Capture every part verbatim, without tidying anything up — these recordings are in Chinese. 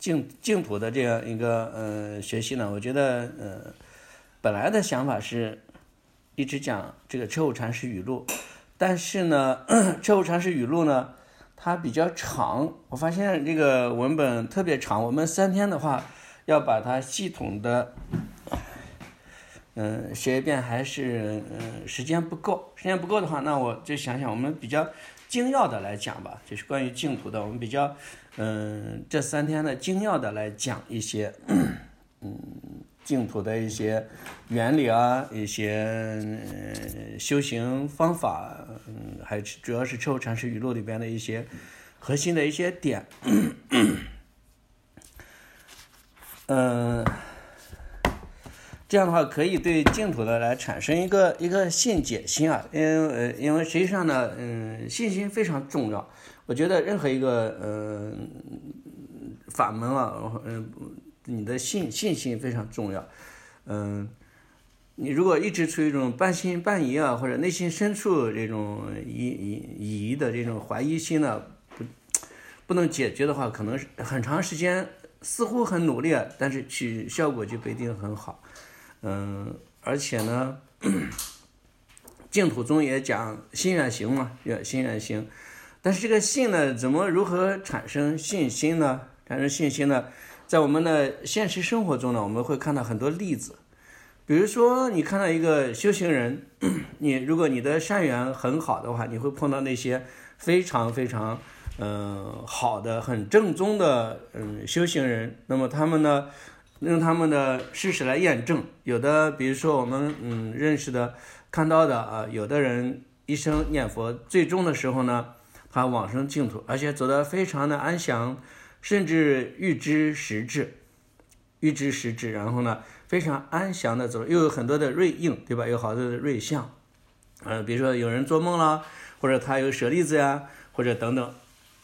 净净土的这样一个呃学习呢，我觉得呃本来的想法是一直讲这个彻悟禅师语录，但是呢彻悟禅师语录呢它比较长，我发现这个文本特别长，我们三天的话要把它系统的嗯、呃、学一遍，还是嗯、呃、时间不够，时间不够的话，那我就想想我们比较精要的来讲吧，就是关于净土的，我们比较嗯、呃、这三天的精要的来讲一些嗯净土的一些原理啊，一些、呃、修行方法，嗯，还主要是彻悟禅师语录里边的一些核心的一些点，嗯、呃。这样的话可以对净土的来产生一个一个信解心啊，因为因为实际上呢，嗯，信心非常重要。我觉得任何一个嗯、呃、法门啊，嗯，你的信信心非常重要。嗯，你如果一直处于一种半信半疑啊，或者内心深处这种疑疑疑的这种怀疑心呢，不不能解决的话，可能很长时间似乎很努力，但是去效果就不一定很好。嗯，而且呢，净土宗也讲心愿行嘛，心愿行。但是这个信呢，怎么如何产生信心呢？产生信心呢，在我们的现实生活中呢，我们会看到很多例子。比如说，你看到一个修行人，你如果你的善缘很好的话，你会碰到那些非常非常嗯、呃、好的、很正宗的嗯修行人。那么他们呢？用他们的事实来验证，有的比如说我们嗯认识的看到的啊，有的人一生念佛，最终的时候呢，他往生净土，而且走得非常的安详，甚至预知时至，预知时至，然后呢非常安详的走，又有很多的瑞应，对吧？有好多的瑞相，呃，比如说有人做梦啦，或者他有舍利子呀，或者等等，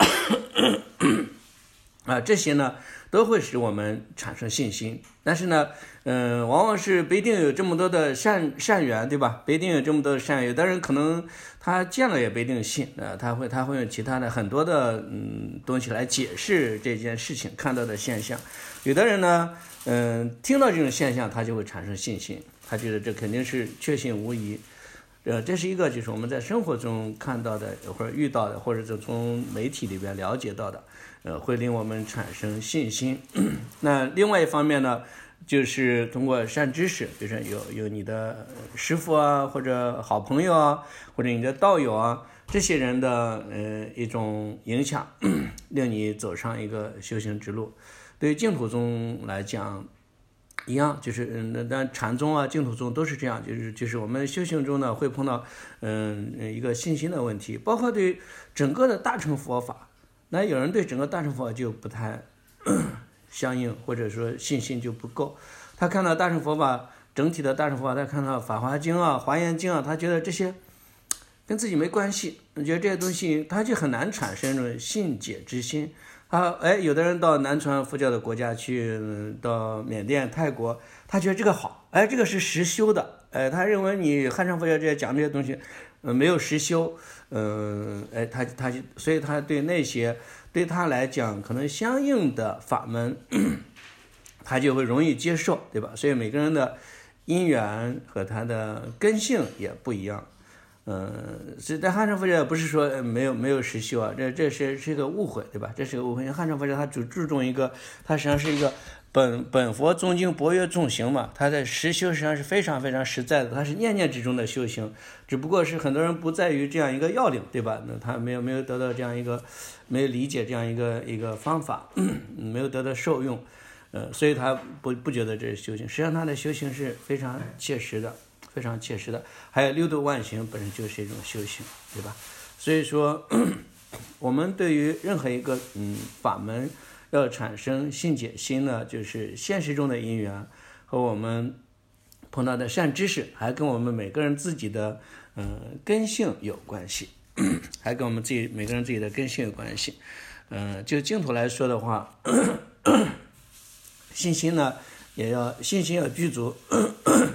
啊，这些呢。都会使我们产生信心，但是呢，嗯、呃，往往是不一定有这么多的善善缘，对吧？不一定有这么多的善缘，有的人可能他见了也不一定信，呃，他会他会用其他的很多的嗯东西来解释这件事情看到的现象。有的人呢，嗯、呃，听到这种现象，他就会产生信心，他觉得这肯定是确信无疑。呃，这是一个就是我们在生活中看到的，或者遇到的，或者是从媒体里边了解到的。呃，会令我们产生信心。那另外一方面呢，就是通过善知识，就是有有你的师父啊，或者好朋友啊，或者你的道友啊，这些人的呃一种影响，令你走上一个修行之路。对于净土宗来讲，一样，就是那那禅宗啊、净土宗都是这样，就是就是我们修行中呢会碰到嗯、呃、一个信心的问题，包括对整个的大乘佛法。那有人对整个大乘佛法就不太相应，或者说信心就不够。他看到大乘佛法整体的大乘佛法，他看到《法华经》啊、《华严经》啊，他觉得这些跟自己没关系，觉得这些东西他就很难产生一种信解之心。他哎，有的人到南传佛教的国家去，到缅甸、泰国，他觉得这个好，哎，这个是实修的，哎，他认为你汉传佛教这些讲这些东西，呃，没有实修。嗯，哎，他他就，所以他对那些对他来讲可能相应的法门，他就会容易接受，对吧？所以每个人的因缘和他的根性也不一样。嗯，所以在汉传佛教不是说没有没有实修啊，这这是是一个误会，对吧？这是个误会。汉传佛教它只注重一个，它实际上是一个本本佛宗经博约众行嘛，它的实修实际上是非常非常实在的，它是念念之中的修行，只不过是很多人不在于这样一个要领，对吧？那他没有没有得到这样一个，没有理解这样一个一个方法，没有得到受用，呃，所以他不不觉得这是修行，实际上他的修行是非常切实的。非常切实的，还有六度万行本身就是一种修行，对吧？所以说，我们对于任何一个嗯法门要产生信解心呢，就是现实中的因缘和我们碰到的善知识，还跟我们每个人自己的嗯、呃、根性有关系，还跟我们自己每个人自己的根性有关系。嗯、呃，就净土来说的话，信心呢也要信心要具足。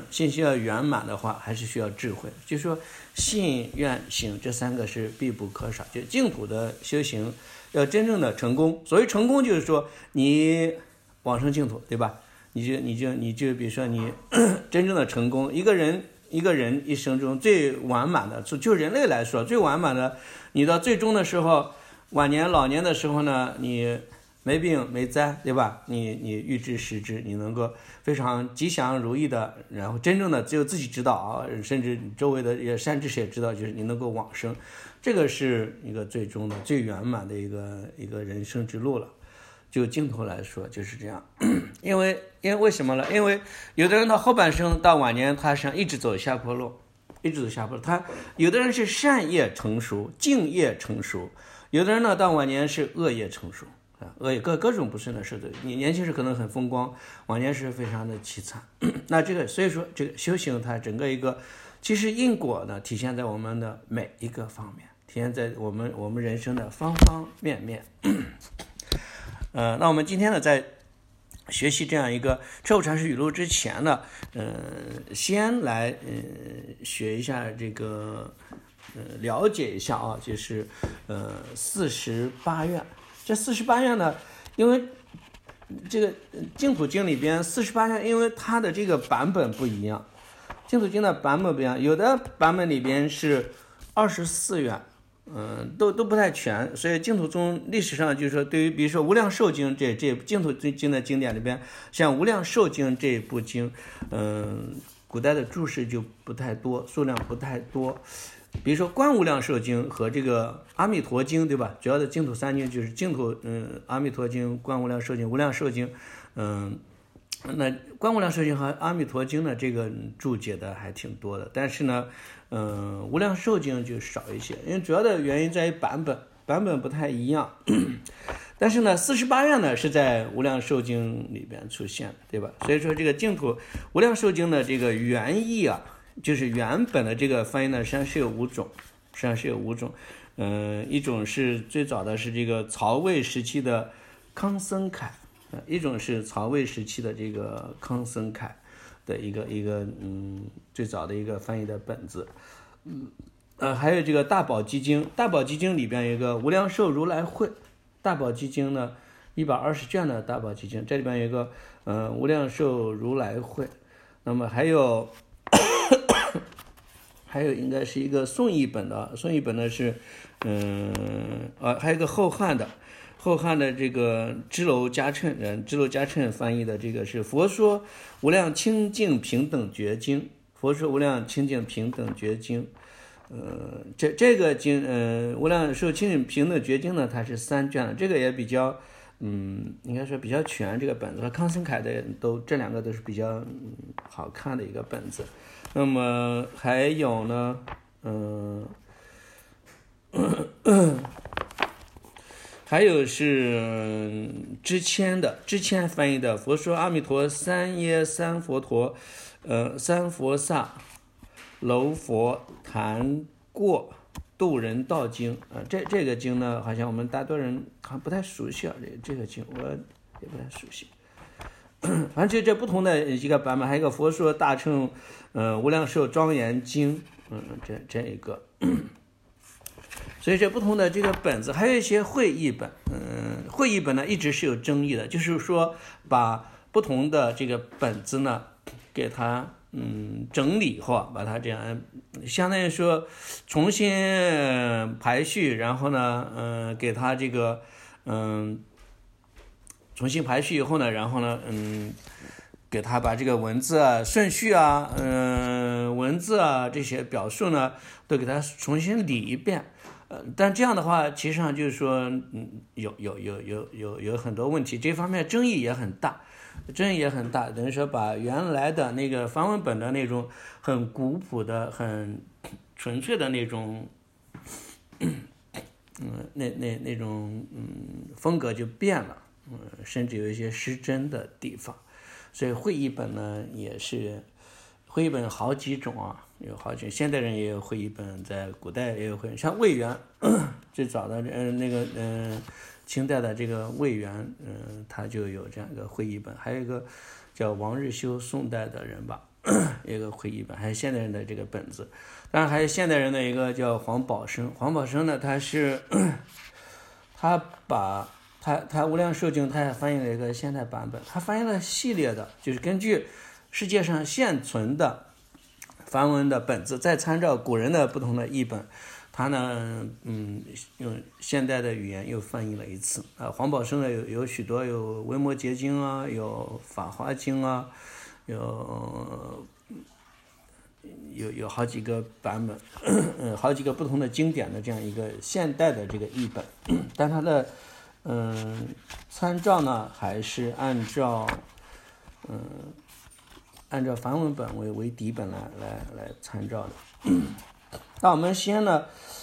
信心要圆满的话，还是需要智慧。就是说信愿行这三个是必不可少。就净土的修行要真正的成功，所谓成功就是说你往生净土，对吧？你就你就你就比如说你真正的成功，一个人一个人一生中最完满的，就人类来说最完满的，你到最终的时候，晚年老年的时候呢，你没病没灾，对吧？你你预知时知，你能够非常吉祥如意的，然后真正的只有自己知道啊，甚至周围的也善知识也知道，就是你能够往生，这个是一个最终的最圆满的一个一个人生之路了。就净土来说就是这样，因为因为为什么呢？因为有的人到后半生到晚年，他实际上一直走下坡路，一直走下坡路。他有的人是善业成熟，净业成熟；有的人呢到晚年是恶业成熟啊，恶业各各种不顺的事。你年轻时可能很风光，晚年是非常的凄惨。那这个所以说这个修行它整个一个，其实因果呢体现在我们的每一个方面，体现在我们我们人生的方方面面。呃，那我们今天呢，在学习这样一个彻悟禅师语录之前呢，呃，先来呃学一下这个，呃，了解一下啊，就是呃四十八愿。这四十八愿呢，因为这个净土经里边四十八愿，因为它的这个版本不一样，净土经的版本不一样，有的版本里边是二十四愿。嗯，都都不太全，所以净土宗历史上就是说，对于比如说《无量寿经》这这净土经的经典里边，像《无量寿经》这部经，嗯，古代的注释就不太多，数量不太多。比如说《观无量寿经》和这个《阿弥陀经》，对吧？主要的净土三经就是净土，嗯，《阿弥陀经》、《观无量寿经》、《无量寿经》，嗯。那《观无量寿经》和《阿弥陀经》呢，这个注解的还挺多的，但是呢，嗯，《无量寿经》就少一些，因为主要的原因在于版本，版本不太一样。但是呢，四十八愿呢是在《无量寿经》里边出现的，对吧？所以说这个净土《无量寿经》的这个原意啊，就是原本的这个翻译呢，实际上是有五种，实际上是有五种。嗯，一种是最早的是这个曹魏时期的康僧凯。一种是曹魏时期的这个康僧凯的一个一个嗯最早的一个翻译的本子，嗯呃还有这个大宝积经，大宝积经里边有一个无量寿如来会，大宝积经呢一百二十卷的大宝积经，这里边有一个呃无量寿如来会，那么还有还有应该是一个宋译本的，宋译本呢是嗯呃还有一个后汉的。后汉的这个支娄迦谶人，支娄迦谶翻译的这个是《佛说无量清净平等觉经》，《佛说无量清净平等觉经》。呃，这这个经，呃，无量寿清净平等觉经呢，它是三卷的，这个也比较，嗯，应该说比较全。这个本子和康僧凯的都这两个都是比较、嗯、好看的一个本子。那么还有呢，嗯、呃。还有是知谦的，知谦翻译的《佛说阿弥陀三耶三佛陀，呃，三佛萨楼佛谈过度人道经》啊、呃，这这个经呢，好像我们大多人好像不太熟悉啊，这这个经我也不太熟悉。反正这这不同的一个版本，还有一个《佛说大乘呃无量寿庄严经》，嗯，这这一个。所以这不同的这个本子，还有一些会译本，嗯，会译本呢一直是有争议的，就是说把不同的这个本子呢，给它嗯整理后，把它这样相当于说重新排序，然后呢，嗯，给它这个嗯重新排序以后呢，然后呢，嗯，给它把这个文字啊、顺序啊、嗯文字啊这些表述呢，都给它重新理一遍。呃，但这样的话，其实上就是说，嗯，有有有有有有很多问题，这方面争议也很大，争议也很大。等于说，把原来的那个梵文本的那种很古朴的、很纯粹的那种，嗯，那那那种嗯风格就变了，嗯，甚至有一些失真的地方。所以会译本呢，也是会译本好几种啊。有好几，现代人也有会译本，在古代也有会，像魏源最早的呃那个嗯、呃、清代的这个魏源，嗯、呃，他就有这样一个会译本，还有一个叫王日修，宋代的人吧， 一个会译本，还有现代人的这个本子，当然还有现代人的一个叫黄宝生。黄宝生呢，他是他把他他无量寿经，他也翻译了一个现代版本，他翻译了系列的，就是根据世界上现存的梵文的本子，再参照古人的不同的译本，他呢，嗯，用现代的语言又翻译了一次啊。黄宝生呢有有许多，有维摩诘经啊，有法华经啊，有有有好几个版本，嗯，好几个不同的经典的这样一个现代的这个译本，但它的嗯参照呢还是按照嗯按照梵文本为为底本来来来参照的。那我们先呢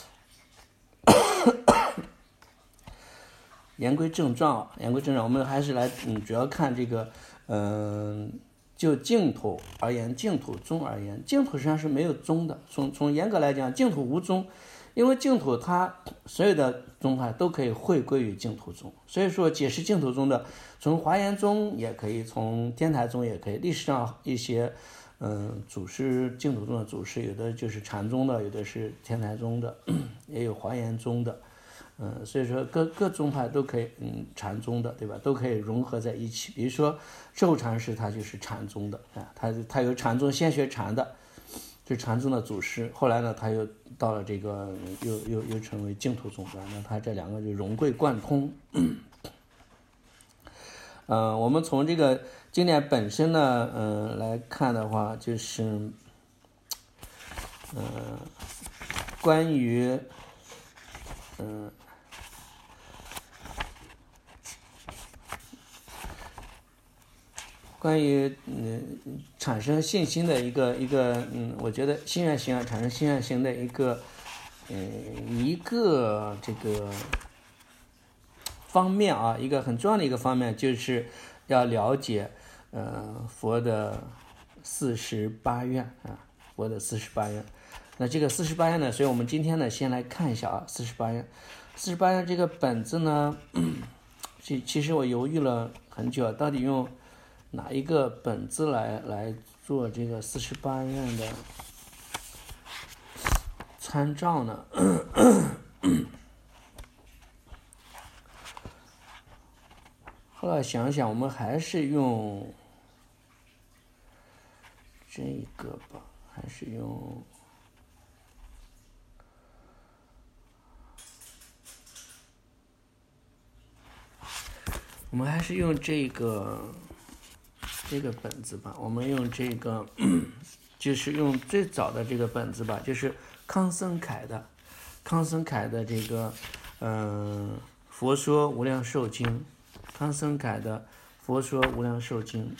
言归正传啊，言归正传，我们还是来嗯主要看这个嗯。就净土而言，净土宗而言，净土实际上是没有宗的。从从严格来讲，净土无宗，因为净土它所有的宗派都可以汇归于净土宗。所以说，解释净土宗的，从华严宗也可以，从天台宗也可以。历史上一些嗯祖师，净土宗的祖师，有的就是禅宗的，有的是天台宗的，也有华严宗的。嗯，所以说各各宗派都可以，嗯，禅宗的，对吧？都可以融合在一起。比如说寿禅师，他就是禅宗的啊，他他有禅宗先学禅的，是禅宗的祖师。后来呢，他又到了这个，又又又成为净土宗的，那他这两个就融会贯通。嗯、呃，我们从这个经典本身呢，嗯、呃，来看的话，就是，嗯、呃，关于，嗯、呃。关于嗯产生信心的一个一个嗯，我觉得心愿行啊，产生心愿行的一个嗯一个这个方面啊，一个很重要的一个方面，就是要了解呃佛的四十八愿啊，佛的四十八愿。那这个四十八愿呢，所以我们今天呢先来看一下啊，四十八愿，四十八愿这个本子呢，其其实我犹豫了很久，到底用哪一个本子来来做这个四十八愿的参照呢？后来想想，我们还是用这个吧，还是用我们还是用这个。这个本子吧，我们用这个，就是用最早的这个本子吧，就是康僧凯的，康僧凯的这个，嗯、呃，佛说无量寿经，康僧凯的佛说无量寿经。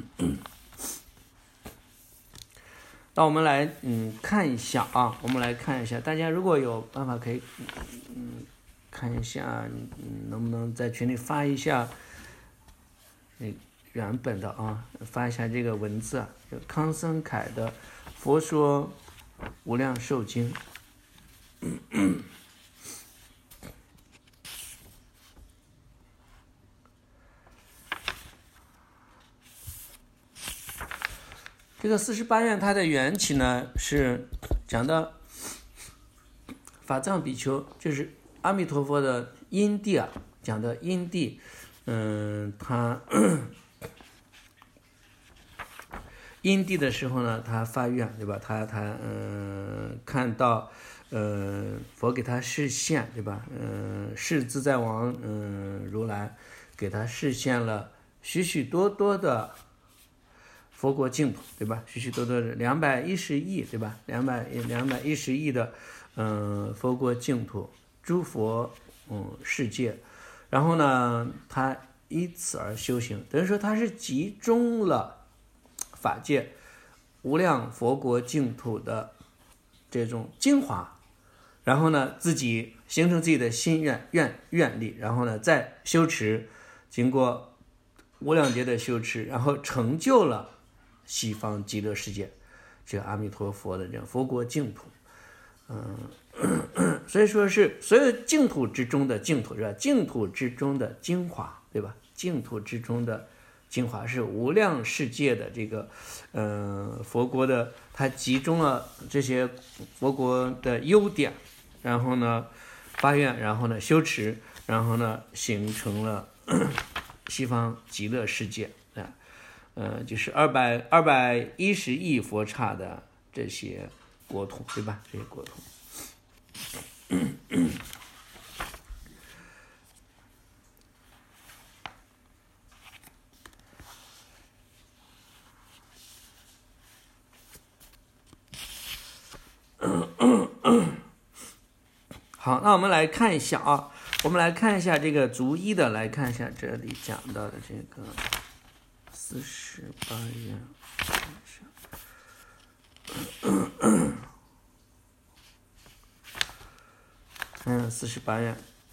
那我们来嗯看一下啊，我们来看一下，大家如果有办法可以嗯看一下，嗯能不能在群里发一下那。原本的啊，发一下这个文字啊，就康僧凯的《佛说无量寿经》。这个四十八愿它的缘起呢，是讲到法藏比丘，就是阿弥陀佛的因地啊，讲的因地，嗯，他。因地的时候呢，他发愿，对吧？他他嗯、呃，看到呃佛给他示现，对吧？嗯、呃，是自在王嗯、呃、如来给他示现了许许多多的佛国净土，对吧？许许多多的两百一十亿，对吧？两百两百一十亿的嗯、呃、佛国净土，诸佛嗯世界，然后呢，他依此而修行，等于说他是集中了。法界无量佛国净土的这种精华，然后呢自己形成自己的心愿愿愿力，然后呢再修持，经过无量劫的修持，然后成就了西方极乐世界这个阿弥陀佛的这种佛国净土。嗯，所以说是所有净土之中的净土，是吧？净土之中的精华，对吧？净土之中的精华，是无量世界的这个，呃，佛国的，它集中了这些佛国的优点，然后呢发愿，然后呢修持，然后呢形成了西方极乐世界啊，呃，就是二百二百一十亿佛刹的这些国土，对吧？这些国土。好，那我们来看一下啊，我们来看一下这个逐一的来看一下这里讲到的这个四十八愿。嗯，四十八愿。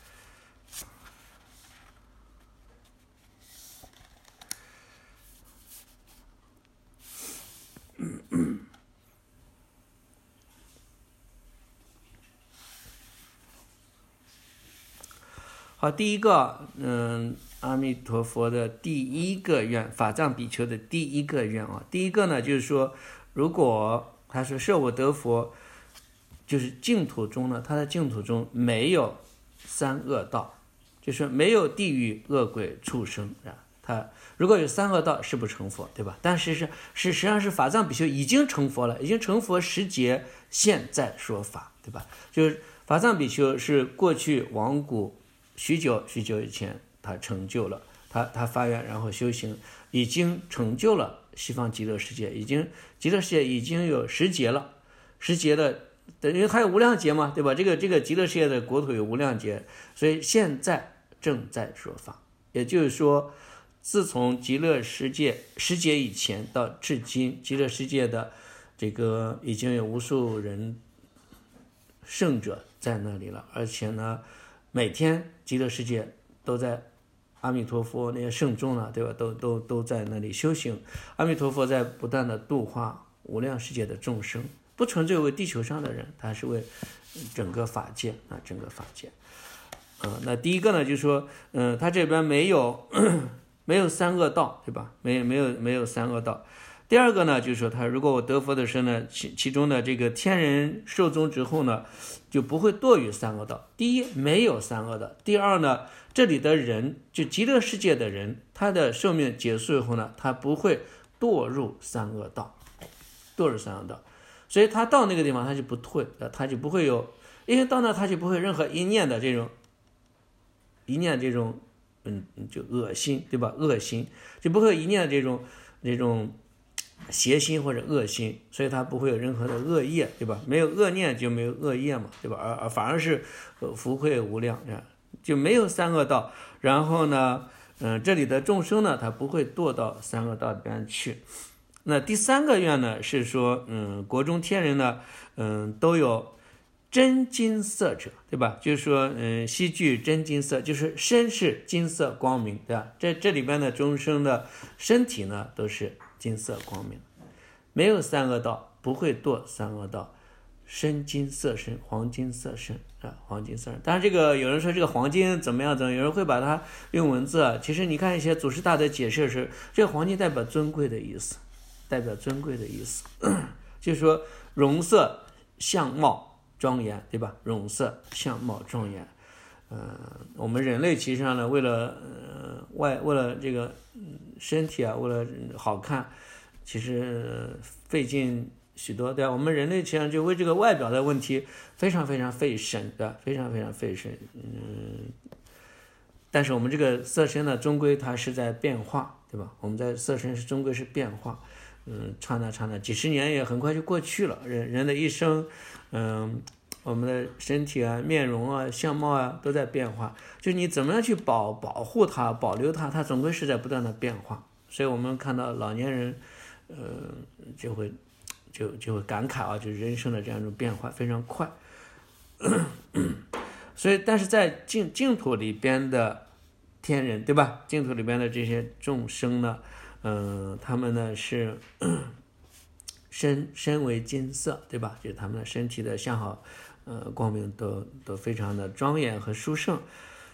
好，第一个，嗯，阿弥陀佛的第一个愿，法藏比丘的第一个愿啊，第一个呢，就是说，如果他说设我得佛，就是净土中呢，他的净土中没有三恶道，就是没有地狱、恶鬼、畜生啊。他如果有三恶道，是不成佛，对吧？但是是是实际上是法藏比丘已经成佛了，已经成佛十劫，现在说法，对吧？就是法藏比丘是过去亡古许久许久以前，他成就了，他他发愿，然后修行，已经成就了西方极乐世界，已经极乐世界已经有十劫了，十劫的。因为还有无量劫嘛，对吧？这个这个极乐世界的国土有无量劫，所以现在正在说法。也就是说，自从极乐世界十劫以前到至今，极乐世界的这个已经有无数人圣者在那里了，而且呢，每天极乐世界都在阿弥陀佛那些圣众呢，对吧？都都都在那里修行。阿弥陀佛在不断的度化无量世界的众生。不纯粹为地球上的人，他是为整个法界啊，整个法界。呃，那第一个呢，就是说，嗯、呃，他这边没有没有三恶道，对吧？没没有没有三恶道。第二个呢，就是说，他如果我得佛的时候呢，其其中的这个天人寿终之后呢，就不会堕于三恶道。第一，没有三恶道；第二呢，这里的人，就极乐世界的人，他的寿命结束以后呢，他不会堕入三恶道，堕入三恶道。所以他到那个地方他就不退，他就不会有，因为到那他就不会任何一念的这种一念这种嗯就恶心，对吧？恶心就不会有一念的这种这种邪心或者恶心，所以他不会有任何的恶业，对吧？没有恶念就没有恶业嘛，对吧？而而反而是福慧无量，就没有三恶道。然后呢，嗯，这里的众生呢，他不会堕到三恶道里边去。那第三个愿呢，是说，嗯，国中天人呢，嗯，都有真金色者，对吧？就是说，嗯，悉具真金色，就是身是金色光明，对吧？这这里边的众生的身体呢，都是金色光明，没有三恶道，不会堕三恶道，身金色身，黄金色身啊，黄金色身。当然，这个有人说这个黄金怎么样怎么样，有人会把它用文字啊，其实你看一些祖师大德解释是，这个黄金代表尊贵的意思。代表尊贵的意思，就是说容色相貌庄严，对吧？容色相貌庄严，呃，我们人类其实上呢，为了呃外为了这个身体啊，为了好看，其实费尽许多，对吧？我们人类实际上就为这个外表的问题非常非常费神，对吧？非常非常费神，嗯。但是我们这个色身呢，终归它是在变化，对吧？我们在色身是终归是变化。嗯，刹那刹那，几十年也很快就过去了。人人的一生，嗯，我们的身体啊、面容啊、相貌啊都在变化。就是你怎么样去保保护它、保留它，它总归是在不断的变化。所以我们看到老年人，呃，就会就就会感慨啊，就是人生的这样一种变化非常快。所以，但是在净净土里边的天人，对吧？净土里边的这些众生呢？嗯、呃，他们呢是身身为金色，对吧？就是他们的身体的相好，呃，光明都都非常的庄严和殊胜。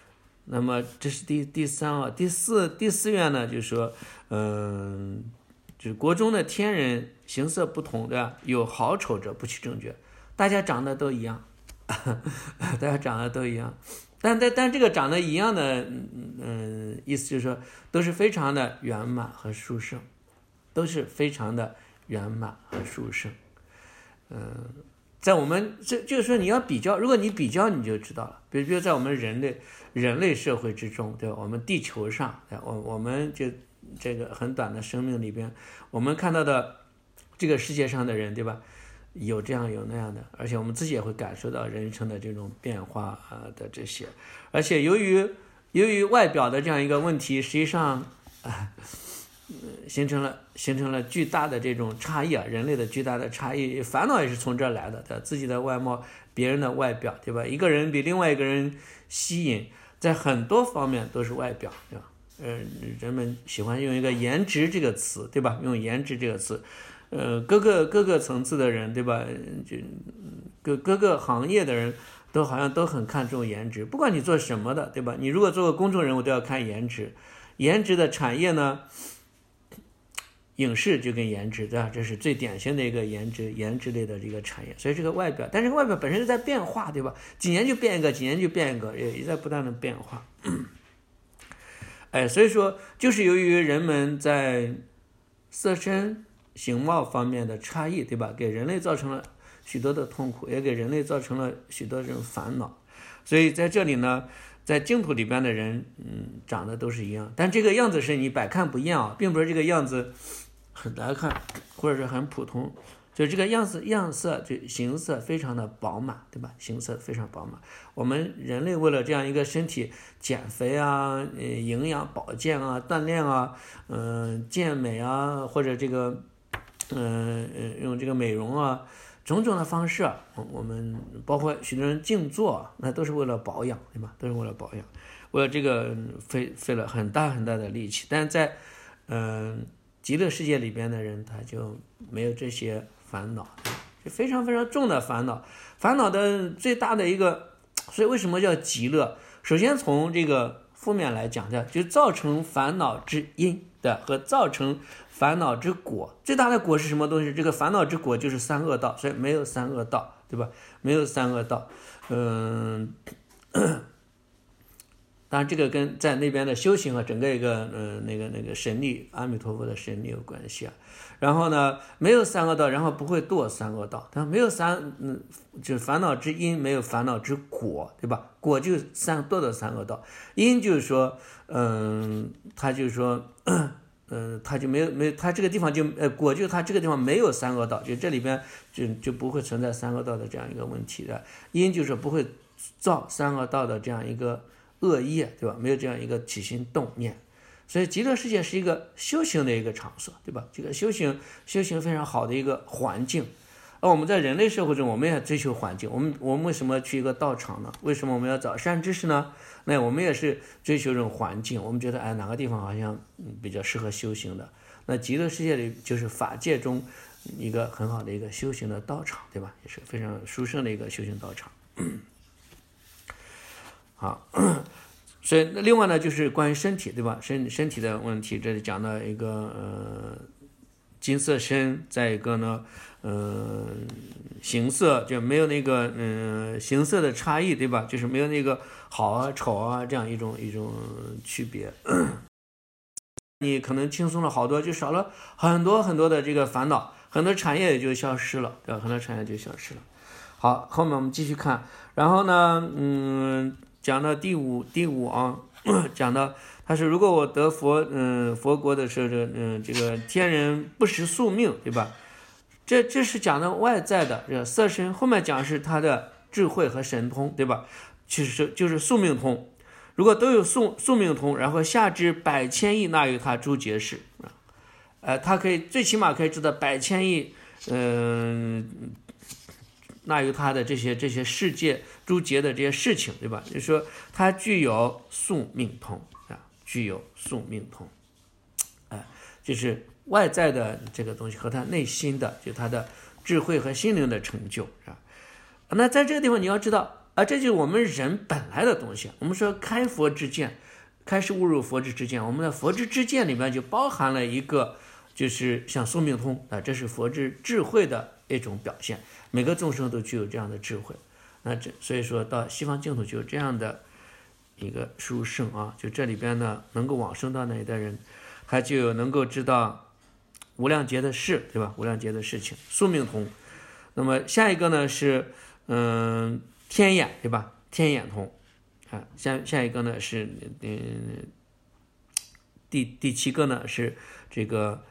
那么这是第第三啊，第四第四愿呢，就是说，嗯，就是国中的天人形色不同，对吧？有好丑者不取正觉，大家长得都一样，大家长得都一样，但但但这个长得一样的，嗯嗯，意思就是说都是非常的圆满和殊胜，都是非常的圆满和殊胜，嗯。在我们这就是说你要比较，如果你比较你就知道了。比如比如在我们人类人类社会之中，对吧？我们地球上，我我们就这个很短的生命里边，我们看到的这个世界上的人，对吧？有这样有那样的，而且我们自己也会感受到人生的这种变化啊的这些，而且由于由于外表的这样一个问题，实际上啊。形成了形成了巨大的这种差异啊，人类的巨大的差异，烦恼也是从这儿来的，对吧？自己的外貌，别人的外表，对吧？一个人比另外一个人吸引，在很多方面都是外表，对吧？呃，人们喜欢用一个颜值这个词，对吧？用颜值这个词，呃，各个各个层次的人，对吧？就各各个行业的人都好像都很看重颜值，不管你做什么的，对吧？你如果做个公众人物，都要看颜值，颜值的产业呢？影视就跟颜值，对吧？这是最典型的一个颜值颜值类的这个产业，所以这个外表，但是这个外表本身是在变化，对吧？几年就变一个，几年就变一个，也也在不断的变化。哎，所以说，就是由于人们在色身形貌方面的差异，对吧？给人类造成了许多的痛苦，也给人类造成了许多这种烦恼。所以在这里呢，在净土里边的人，嗯，长得都是一样，但这个样子是你百看不厌啊，并不是这个样子很难看，或者是很普通，就这个样子样色就形色非常的饱满，对吧？形色非常饱满。我们人类为了这样一个身体减肥啊、呃、营养保健啊、锻炼啊、嗯、呃、健美啊，或者这个嗯、呃、用这个美容啊，种种的方式啊，我们包括许多人静坐，那都是为了保养，对吧？都是为了保养，为了这个费费了很大很大的力气，但是在嗯。呃极乐世界里边的人，他就没有这些烦恼，是非常非常重的烦恼。烦恼的最大的一个，所以为什么叫极乐？首先从这个负面来讲的，就造成烦恼之因的和造成烦恼之果。最大的果是什么东西？这个烦恼之果就是三恶道，所以没有三恶道，对吧？没有三恶道，嗯。当然，这个跟在那边的修行啊，整个一个嗯、呃、那个那个神力，阿弥陀佛的神力有关系啊。然后呢，没有三恶道，然后不会堕三恶道。他没有三嗯，就是烦恼之因，没有烦恼之果，对吧？果就是三堕的三恶道，因就是说，嗯，他就是说，嗯、呃，他就没有没有，他这个地方就呃果就是他这个地方没有三恶道，就这里边就就不会存在三恶道的这样一个问题的。因就是说不会造三恶道的这样一个恶业，对吧？没有这样一个起心动念，所以极乐世界是一个修行的一个场所，对吧？这个修行修行非常好的一个环境。而我们在人类社会中，我们也追求环境。我们我们为什么去一个道场呢？为什么我们要找善知识呢？那我们也是追求这种环境。我们觉得，哎，哪个地方好像比较适合修行的？那极乐世界里就是法界中一个很好的一个修行的道场，对吧？也是非常殊胜的一个修行道场。好，所以那另外呢，就是关于身体，对吧？身身体的问题，这里讲到一个呃金色身，再一个呢，呃形色就没有那个嗯、呃、形色的差异，对吧？就是没有那个好啊丑啊这样一种一种区别。你可能轻松了好多，就少了很多很多的这个烦恼，很多产业也就消失了，对吧？很多产业就消失了。好，后面我们继续看，然后呢，嗯。讲到第五第五啊，讲到他说，如果我得佛嗯佛国的时候，嗯这个天人不识宿命，对吧？这这是讲的外在的这个色身，后面讲是他的智慧和神通，对吧？其实就是宿命通。如果都有宿宿命通，然后下至百千亿纳于他诸劫事，呃，他可以最起码可以知道百千亿嗯。呃那由他的这些这些世界诸劫的这些事情，对吧？就是说他具有宿命通啊，具有宿命通，啊，就是外在的这个东西和他内心的，就他的智慧和心灵的成就啊。那在这个地方你要知道， 啊，这就是我们人本来的东西。我们说开佛之见，开始误入佛之之见，我们的佛之之见里面就包含了一个，就是像宿命通啊，这是佛之智慧的一种表现。每个众生都具有这样的智慧，那这所以说到西方净土就有这样的一个殊胜啊，就这里边呢，能够往生到那里的人，他就有能够知道无量劫的事，对吧？无量劫的事情，宿命通。那么下一个呢是嗯天眼，对吧？天眼通啊，下下一个呢是嗯第第七个呢是这个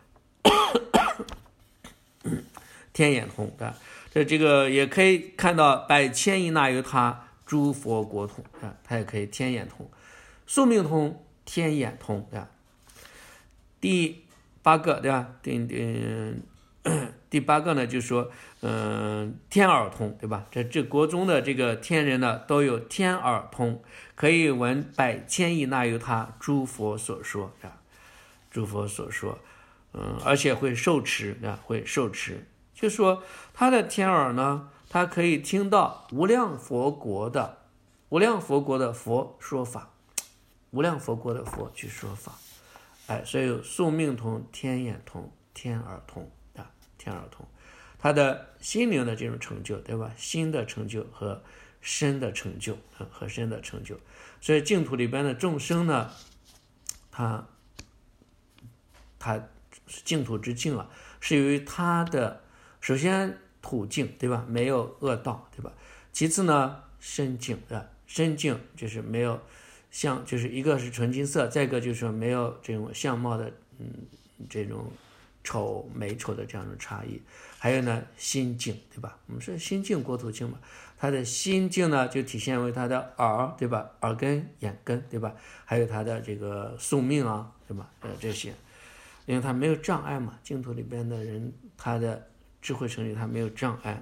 天眼通啊，这这个也可以看到百千亿那由他诸佛国土啊，它也可以天眼通、宿命通、天眼通啊。第八个对吧？第嗯。第八个呢，就是说，嗯、呃，天耳通，对吧？这这国中的这个天人呢，都有天耳通，可以闻百千亿那由他诸佛所说啊，诸佛所说，嗯，而且会受持啊，会受持，就说他的天耳呢，他可以听到无量佛国的无量佛国的佛说法，无量佛国的佛去说法，哎，所以有宿命通、天眼通、天耳通。天耳通，他的心灵的这种成就，对吧？心的成就和身的成就，和身的成就。所以净土里边的众生呢，他他净土之净啊，是由于他的首先土净，对吧？没有恶道，对吧？其次呢，身净啊，身净就是没有像，就是一个是纯金色，再一个就是说没有这种相貌的，嗯，这种。丑美丑的这样的差异，还有呢心净，对吧？我们说心净国土净嘛，他的心净呢就体现为他的耳，对吧？耳根、眼根，对吧？还有他的这个宿命啊，对吧？呃，这些，因为他没有障碍嘛，净土里边的人，他的智慧成就他没有障碍。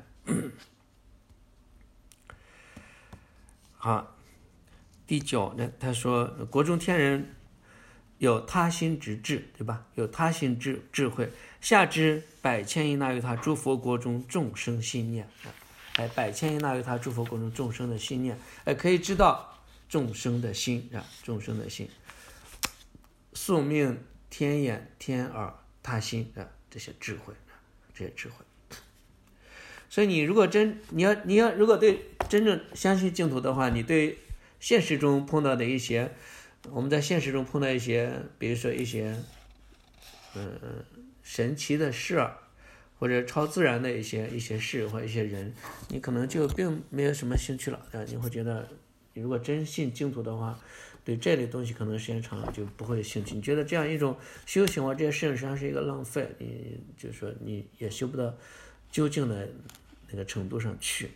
好，第九呢，他说国中天人。有他心之智，对吧？有他心智智慧，下知百千亿那由他诸佛国中众生心念，哎，百千亿那由他诸佛国中众生的心念，哎，可以知道众生的心啊，众生的心，宿命、天眼、天耳、他心啊，这些智慧啊，这些智慧。所以你如果真你要你要如果对真正相信净土的话，你对现实中碰到的一些。我们在现实中碰到一些，比如说一些，嗯、呃，神奇的事，或者超自然的一些一些事或一些人，你可能就并没有什么兴趣了啊。你会觉得，你如果真信净土的话，对这类东西可能时间长了就不会有兴趣。你觉得这样一种修行或这些事情实际上是一个浪费，你就是说你也修不到究竟的那个程度上去。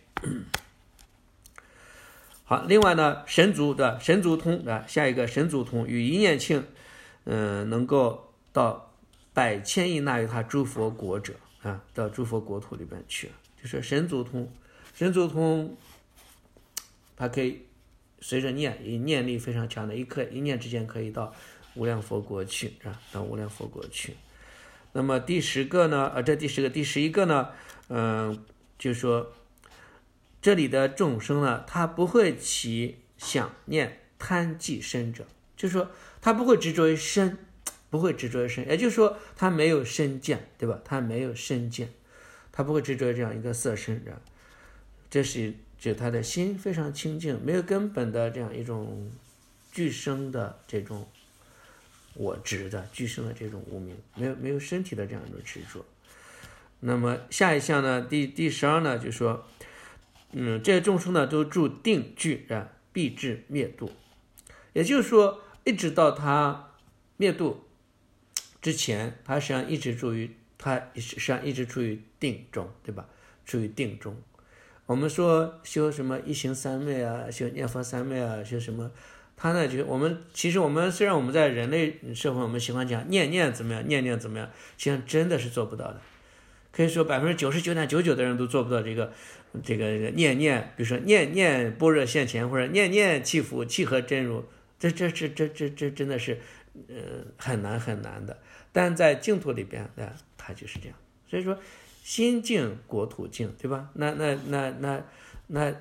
好，另外呢，神足的神足通啊，下一个神足通与一念庆，嗯、呃，能够到百千亿那由他诸佛国者啊，到诸佛国土里边去，就是神足通，神足通，它可以随着念，以念力非常强的，一刻一念之间可以到无量佛国去啊，到无量佛国去。那么第十个呢，呃，这第十个第十一个呢，嗯、呃，就是说。这里的众生呢，他不会起想念贪忌身者，就是说他不会执着于身，不会执着于身，也就是说他没有身见，对吧？他没有身见，他不会执着于这样一个色身，这是指他的心非常清净，没有根本的这样一种具生的这种我执的具生的这种无明，没有没有身体的这样一种执着。那么下一项呢，第第十二呢，就说。嗯，这些众生呢都住定聚啊，必至灭度。也就是说，一直到他灭度之前，他实际上一直处于他实际上一直处于定中，对吧？处于定中。我们说修什么一行三昧啊，修念佛三昧啊，修什么？他呢就我们其实我们虽然我们在人类社会，我们喜欢讲念念怎么样，念念怎么样，实际上真的是做不到的。可以说百分之九十九点九九的人都做不到这个这个念念，比如说念念般若现前，或者念念契佛契合真如，这这这这这这真的是呃很难很难的。但在净土里边，那它就是这样。所以说心净国土净，对吧？那那那那那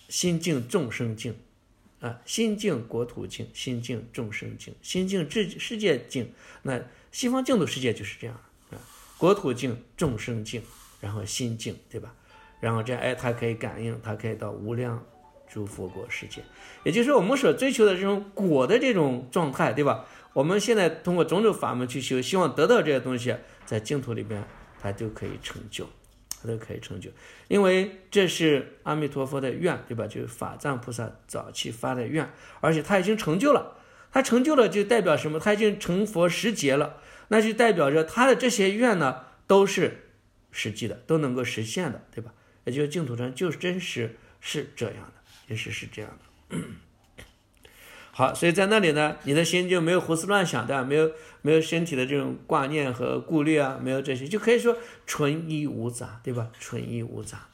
心净众生净啊，心净国土净，心净众生净，心净世界净。那西方净土世界就是这样啊，国土净，众生净，然后心净，对吧？然后这样，哎，它可以感应，它可以到无量诸佛国世界。也就是说，我们所追求的这种果的这种状态，对吧？我们现在通过种种法门去修，希望得到这些东西，在净土里边，它就可以成就。它都可以成就，因为这是阿弥陀佛的愿，对吧？就是法藏菩萨早期发的愿，而且他已经成就了。他成就了就代表什么？他已经成佛十劫了，那就代表着他的这些愿呢，都是实际的，都能够实现的，对吧？也就是净土上就真实是这样的，真实是这样的。好，所以在那里呢，你的心就没有胡思乱想的，没有没有身体的这种挂念和顾虑啊，没有这些，就可以说纯一无杂，对吧？纯一无杂。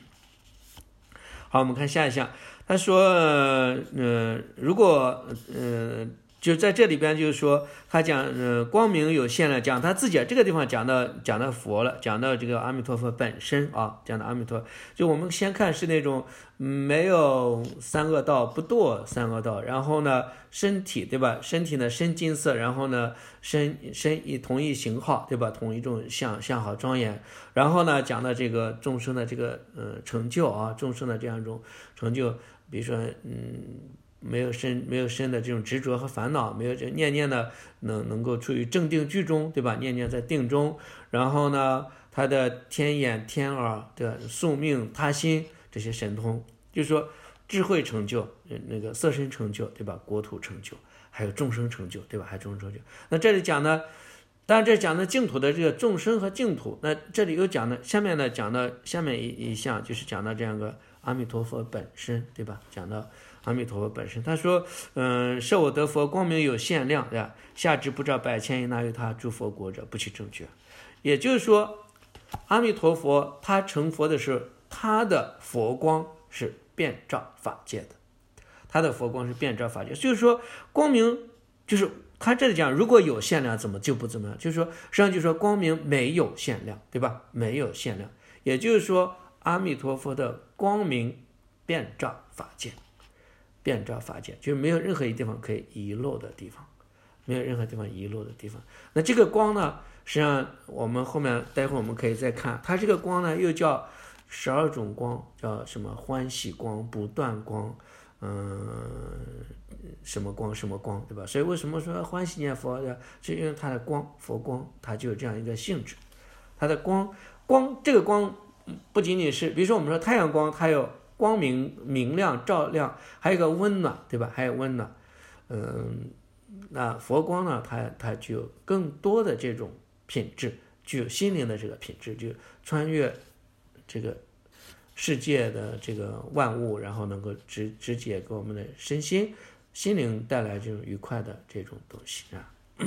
好，我们看下一项，他说，呃，如果呃，就在这里边就是说，他讲，呃，光明有限了，讲他自己这个地方讲到讲到佛了，讲到这个阿弥陀佛本身啊，讲到阿弥陀，就我们先看是那种没有三恶道，不堕三恶道，然后呢，身体对吧？身体呢深金色，然后呢身身以同一型号对吧？同一种相相好庄严，然后呢讲到这个众生的这个呃成就啊，众生的这样一种成就，比如说嗯。没有身没有身的这种执着和烦恼，没有这念念呢能能够处于正定居中，对吧？念念在定中，然后呢，他的天眼天耳的宿命他心这些神通，就是说智慧成就，那个色身成就，对吧？国土成就，还有众生成就，对吧？还有众生成就。那这里讲呢，当然这讲的净土的这个众生和净土，那这里又讲的下面呢讲到下面一一项就是讲到这样个阿弥陀佛本身，对吧？讲到阿弥陀佛本身，他说，嗯，设我得佛，光明有限量，对吧？下至不照百千亿那由他诸佛国者，不其正觉。也就是说，阿弥陀佛他成佛的时候，他的佛光是遍照法界的，他的佛光是遍照法界，就是说光明就是他这里讲，如果有限量，怎么就不怎么样？就是说，实际上就是说光明没有限量，对吧？没有限量，也就是说，阿弥陀佛的光明遍照法界。遍照法界，就是没有任何一地方可以遗漏的地方，没有任何地方遗漏的地方。那这个光呢，实际上我们后面待会儿我们可以再看，它这个光呢又叫十二种光，叫什么欢喜光、不断光，嗯，什么光什么光，对吧？所以为什么说欢喜念佛的，是因为它的光，佛光，它就有这样一个性质。它的光光这个光不仅仅是，比如说我们说太阳光，它有光明明亮照亮，还有一个温暖，对吧？还有温暖，嗯，那佛光呢，它它具有更多的这种品质，具有心灵的这个品质，就穿越这个世界的这个万物，然后能够直直接给我们的身心心灵带来这种愉快的这种东西啊。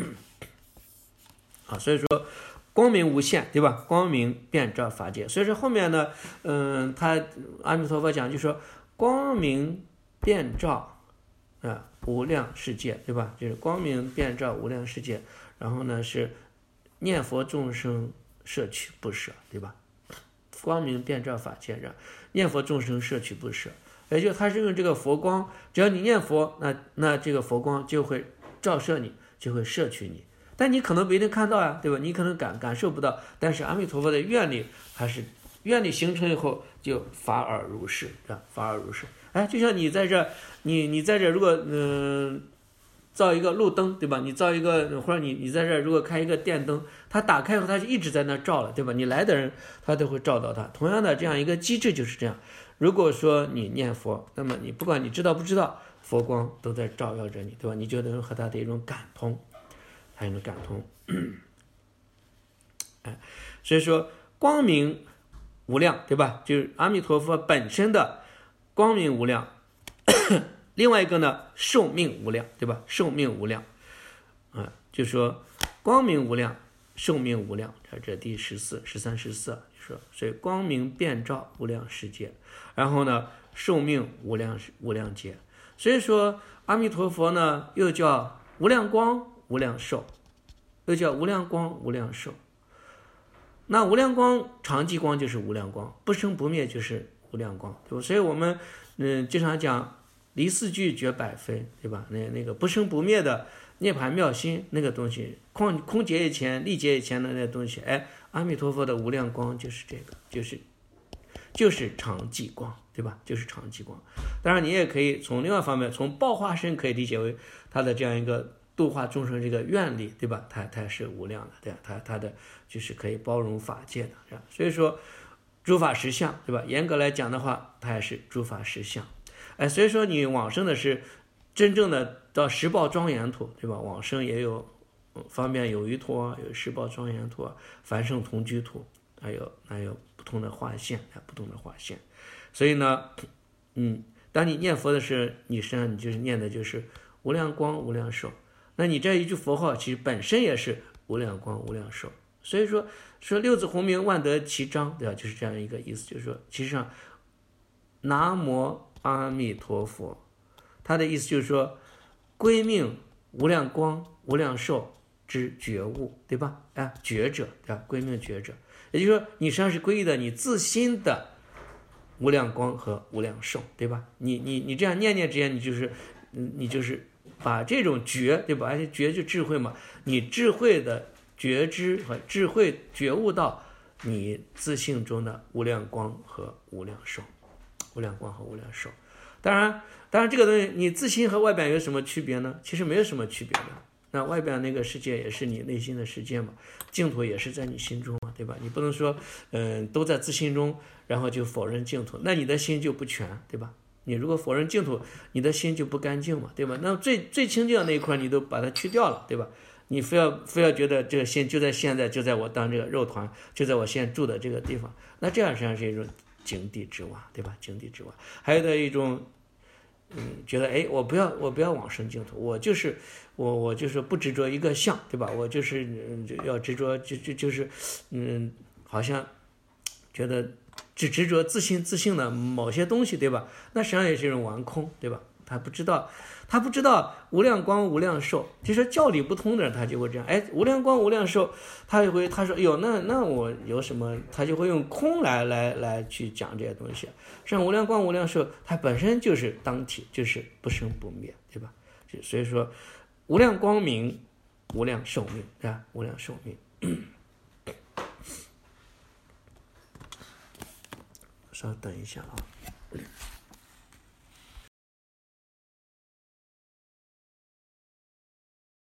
啊，所以说。光明无限，对吧？光明遍照法界，所以说后面呢，嗯，他阿弥陀佛讲就说光明遍照啊无量世界，对吧？就是光明遍照无量世界，然后呢是念佛众生摄取不舍，对吧？光明遍照法界上，念佛众生摄取不舍，也就是他是用这个佛光，只要你念佛，那那这个佛光就会照射你，就会摄取你。但你可能不一定看到呀，对吧？你可能感感受不到，但是阿弥陀佛的愿力，它是愿力形成以后就法尔如是，啊，法尔如是。哎，就像你在这，你你在这，如果嗯、呃、造一个路灯，对吧？你造一个或者你你在这如果开一个电灯，它打开以后它就一直在那照了，对吧？你来的人他都会照到它。同样的这样一个机制就是这样。如果说你念佛，那么你不管你知道不知道，佛光都在照耀着你，对吧？你就能和他的一种感通。还有感通，哎，所以说光明无量，对吧？就是阿弥陀佛本身的光明无量。另外一个呢，寿命无量，对吧？寿命无量，啊，就说光明无量，寿命无量，这这第十四、十三、十四，就说所以光明遍照无量世界，然后呢，寿命无量无量劫。所以说阿弥陀佛呢，又叫无量光。无量寿，又叫无量光、无量寿。那无量光、常寂光就是无量光，不生不灭就是无量光，对吧？所以我们嗯，经常讲离四句绝百非，对吧？那那个不生不灭的涅槃妙心那个东西，空空劫以前、历劫以前的那个东西，哎，阿弥陀佛的无量光就是这个，就是就是常寂光，对吧？就是常寂光。当然，你也可以从另外一方面，从报化身可以理解为他的这样一个度化众生这个愿力，对吧？它它是无量的，对吧？它它的就是可以包容法界的，是吧？所以说诸法实相，对吧？严格来讲的话，它也是诸法实相。哎，所以说你往生的是真正的到十报庄严土，对吧？往生也有方便有余土啊，有十报庄严土啊，凡圣同居土，还有还有不同的化现，不同的化现。所以呢，嗯，当你念佛的时候，你实际上你就是念的就是无量光无量寿。那你这一句佛号其实本身也是无量光无量寿。所以说说六字洪名万德齐彰，对吧？就是这样一个意思，就是说其实上南无阿弥陀佛，他的意思就是说归命无量光无量寿之觉悟，对吧？啊，觉者，对吧？归命觉者，也就是说你实际上是归依的你自心的无量光和无量寿，对吧？你你你这样念念之间，你就是你就是把这种觉，对吧？而且觉就智慧嘛，你智慧的觉知和智慧觉悟到你自性中的无量光和无量寿，无量光和无量寿。当然，当然这个东西你自心和外边有什么区别呢？其实没有什么区别的。那外边那个世界也是你内心的世界嘛，净土也是在你心中嘛，对吧？你不能说，嗯，都在自心中，然后就否认净土，那你的心就不全，对吧？你如果否认净土，你的心就不干净嘛，对吧？那最最清净的那一块，你都把它去掉了，对吧？你非要非要觉得这个心就在现在，就在我当这个肉团，就在我现在住的这个地方，那这样实际上是一种井底之蛙，对吧？井底之蛙。还有的一种，嗯，觉得哎，我不要我不要往生净土，我就是我我就是不执着一个相，对吧？我就是嗯要执着就就就是嗯，好像觉得只执着自信自性的某些东西，对吧？那实际上也是一种玩空，对吧？他不知道，他不知道无量光无量寿，就是教理不通的人，他就会这样。哎，无量光无量寿，他就会他说，哎呦，那那我有什么？他就会用空来来来去讲这些东西。像无量光无量寿，它本身就是当体，就是不生不灭，对吧？所以说，无量光明，无量寿命，对吧？无量寿命。稍等一下啊。